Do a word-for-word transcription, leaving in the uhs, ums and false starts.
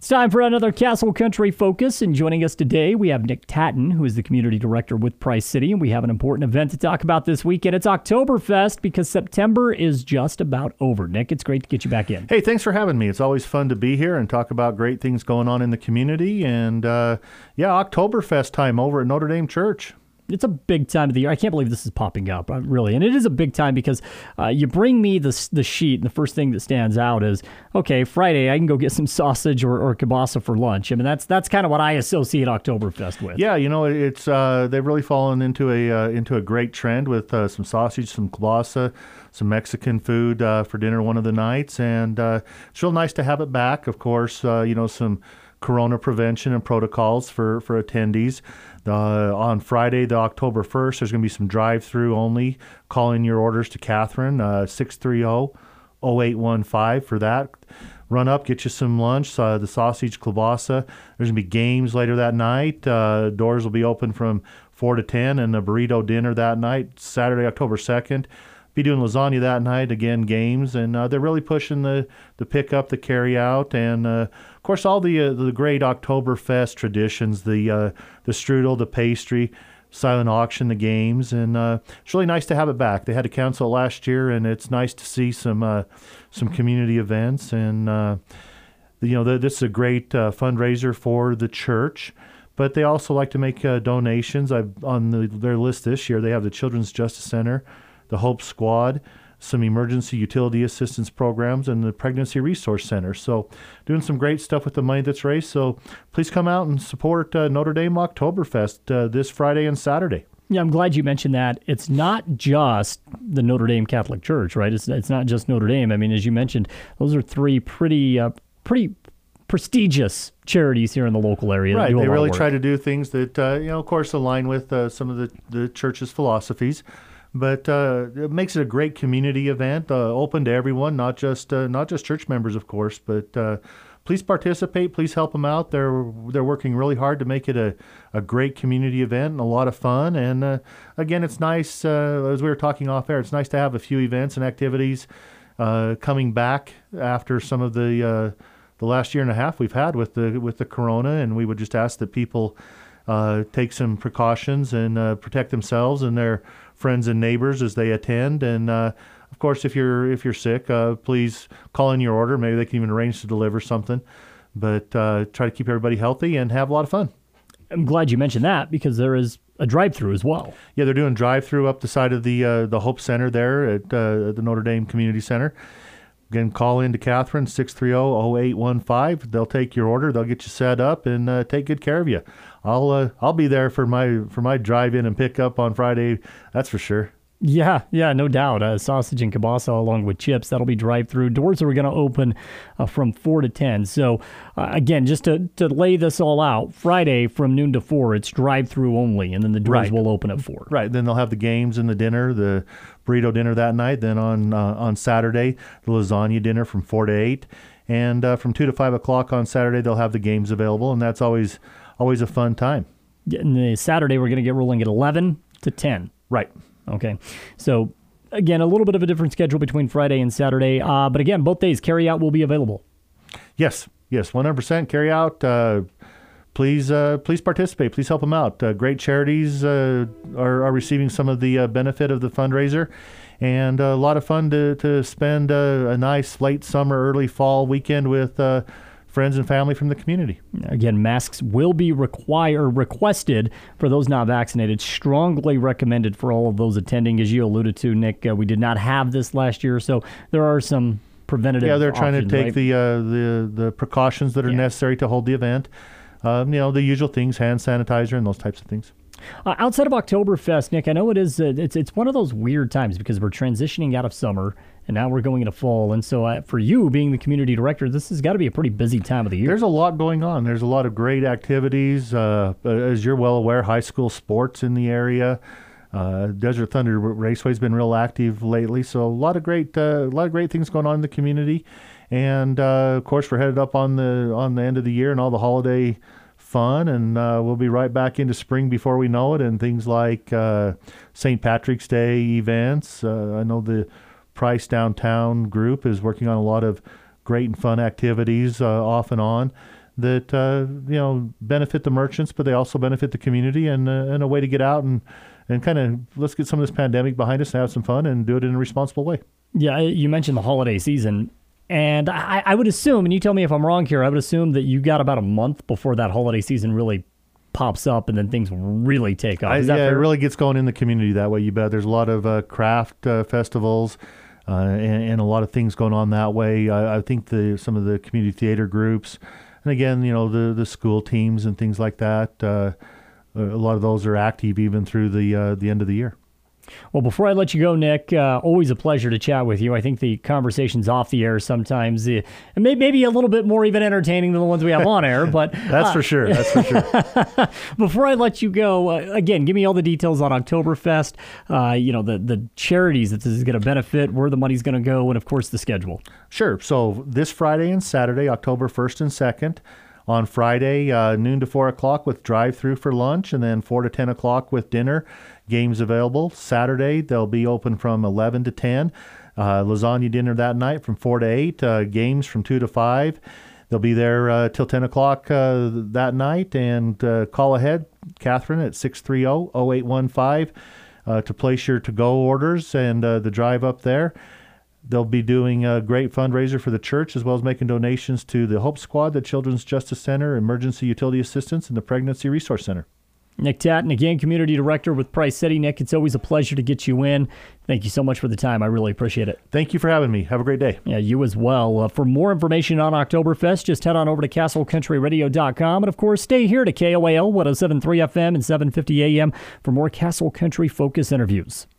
It's time for another Castle Country Focus, and joining us today, we have Nick Tatton, who is the community director with Price City, and we have an important event to talk about this weekend. It's Oktoberfest because September is just about over. Nick, it's great to get you back in. Hey, thanks for having me. It's always fun to be here and talk about great things going on in the community, and uh, yeah, Oktoberfest time over at Notre Dame Church. It's a big time of the year. I can't believe this is popping up, uh, really. And it is a big time because uh, you bring me the, the sheet, and the first thing that stands out is, okay, Friday, I can go get some sausage or, or kielbasa for lunch. I mean, that's that's kind of what I associate Oktoberfest with. Yeah, you know, it's uh, they've really fallen into a uh, into a great trend with uh, some sausage, some kielbasa, some Mexican food uh, for dinner one of the nights. And uh, it's real nice to have it back. Of course, uh, you know, some corona prevention and protocols for, for attendees. Uh, on Friday, the October first, there's going to be some drive-through only. Call in your orders to Catherine, uh, six three zero, zero eight one five for that. Run up, get you some lunch, uh, the sausage kielbasa. There's going to be games later that night. Uh, doors will be open from four to ten, and a burrito dinner that night, Saturday, October second. Be doing lasagna that night, again, games, and uh, they're really pushing the, the pickup, the carry-out, and, uh, of course, all the uh, the great Oktoberfest traditions, the uh, the strudel, the pastry, silent auction, the games, and uh, it's really nice to have it back. They had to cancel it last year, and it's nice to see some uh, some community events, and, uh, you know, the, this is a great uh, fundraiser for the church. But they also like to make uh, donations. I've, on the, their list this year, they have the Children's Justice Center, the Hope Squad, some emergency utility assistance programs, and the Pregnancy Resource Center. So doing some great stuff with the money that's raised. So please come out and support uh, Notre Dame Oktoberfest uh, this Friday and Saturday. Yeah, I'm glad you mentioned that. It's not just the Notre Dame Catholic Church, right? It's it's not just Notre Dame. I mean, as you mentioned, those are three pretty uh, pretty prestigious charities here in the local area. Right. They really try to do things that, uh, you know, of course, align with uh, some of the, the church's philosophies. But uh, it makes it a great community event, uh, open to everyone, not just uh, not just church members, of course. But uh, please participate. Please help them out. They're they're working really hard to make it a, a great community event and a lot of fun. And uh, again, it's nice, uh, as we were talking off air, it's nice to have a few events and activities uh, coming back after some of the uh, the last year and a half we've had with the with the corona. And we would just ask that people uh, take some precautions and uh, protect themselves and their friends and neighbors as they attend. And uh, of course, if you're if you're sick, uh, please call in your order. Maybe they can even arrange to deliver something. But uh, try to keep everybody healthy and have a lot of fun. I'm glad you mentioned that because there is a drive-through as well. Yeah, they're doing drive-through up the side of the uh, the Hope Center there at uh, the Notre Dame Community Center. Again, call in to Catherine, six three zero, zero eight one five. They'll take your order. They'll get you set up and uh, take good care of you. I'll uh, I'll be there for my for my drive-in and pickup on Friday. That's for sure. Yeah, yeah, no doubt. Uh, sausage and kielbasa along with chips. That'll be drive-through. Doors are going to open uh, from four to ten. So, uh, again, just to, to lay this all out, Friday from noon to four, it's drive-through only, and then the doors Right. will open at four. Right. Then they'll have the games and the dinner, the burrito dinner that night. Then on uh, on Saturday, the lasagna dinner from four to eight. And uh, from two to five o'clock on Saturday, they'll have the games available, and that's always always a fun time. And the Saturday, we're going to get rolling at eleven to ten. Right. Okay. So, again, a little bit of a different schedule between Friday and Saturday. Uh, but, again, both days, carry-out will be available. Yes. Yes. one hundred percent carry out. Uh, please uh, please participate. Please help them out. Uh, great charities uh, are, are receiving some of the uh, benefit of the fundraiser. And a lot of fun to, to spend uh, a nice late summer, early fall weekend with uh, friends and family from the community. Again, masks will be require requested for those not vaccinated. Strongly recommended for all of those attending. As you alluded to, Nick, uh, we did not have this last year, so there are some preventative Yeah, they're trying options, to take right? the, uh, the the precautions that are Yeah. necessary to hold the event. Um, you know, the usual things, hand sanitizer and those types of things. Uh, outside of Oktoberfest, Nick, I know it is. Uh, it's it's one of those weird times because we're transitioning out of summer and now we're going into fall. And so, uh, for you being the community director, this has got to be a pretty busy time of the year. There's a lot going on. There's a lot of great activities. Uh, as you're well aware, high school sports in the area. Uh, Desert Thunder Raceway's been real active lately, so a lot of great, uh, a lot of great things going on in the community. And uh, of course, we're headed up on the on the end of the year and all the holiday fun, and uh, we'll be right back into spring before we know it, and things like uh, Saint Patrick's Day events. Uh, I know the Price Downtown group is working on a lot of great and fun activities uh, off and on. that uh, you know benefit the merchants, but they also benefit the community, and, uh, and a way to get out and, and kind of let's get some of this pandemic behind us and have some fun and do it in a responsible way. Yeah, you mentioned the holiday season, and I, I would assume, and you tell me if I'm wrong here, I would assume that you got about a month before that holiday season really pops up and then things really take off. Is I, that yeah, fair? it really gets going in the community that way. You bet. There's a lot of uh, craft uh, festivals uh, and, and a lot of things going on that way. I, I think the some of the community theater groups, and again, you know, the the school teams and things like that. Uh, a lot of those are active even through the uh, the end of the year. Well, before I let you go, Nick, uh, always a pleasure to chat with you. I think the conversations off the air sometimes, uh, may, maybe a little bit more even entertaining than the ones we have on air. But That's uh, for sure. That's for sure. Before I let you go, uh, again, give me all the details on Oktoberfest, uh, you know, the, the charities that this is going to benefit, where the money's going to go, and, of course, the schedule. Sure. So this Friday and Saturday, October first and second, on Friday, uh, noon to four o'clock with drive-through for lunch, and then four to ten o'clock with dinner. Games available. Saturday, they'll be open from eleven to ten. Uh, lasagna dinner that night from four to eight. Uh, games from two to five. They'll be there uh, till ten o'clock uh, that night. And uh, call ahead, Catherine, at six three zero, zero eight one five uh, to place your to-go orders and uh, the drive up there. They'll be doing a great fundraiser for the church, as well as making donations to the Hope Squad, the Children's Justice Center, Emergency Utility Assistance, and the Pregnancy Resource Center. Nick Tatton, again, Community Director with Price City. Nick, it's always a pleasure to get you in. Thank you so much for the time. I really appreciate it. Thank you for having me. Have a great day. Yeah, you as well. Uh, for more information on Oktoberfest, just head on over to castle country radio dot com. And, of course, stay here to K O A L one oh seven point three F M and seven fifty A M for more Castle Country Focus interviews.